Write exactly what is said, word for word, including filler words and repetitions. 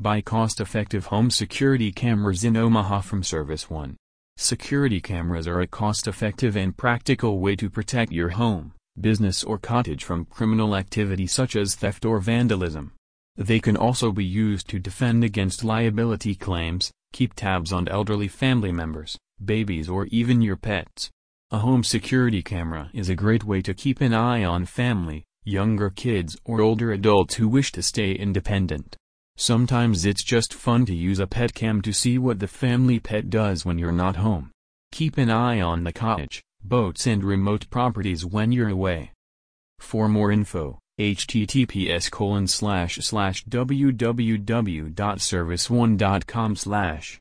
Buy cost-effective home security cameras in Omaha from Service One. Security cameras are a cost-effective and practical way to protect your home, business or cottage from criminal activity such as theft or vandalism. They can also be used to defend against liability claims, keep tabs on elderly family members, babies or even your pets. A home security camera is a great way to keep an eye on family, younger kids or older adults who wish to stay independent. Sometimes it's just fun to use a pet cam to see what the family pet does when you're not home. Keep an eye on the cottage, boats and remote properties when you're away. For more info, h t t p s colon slash slash w w w dot service one dot com slash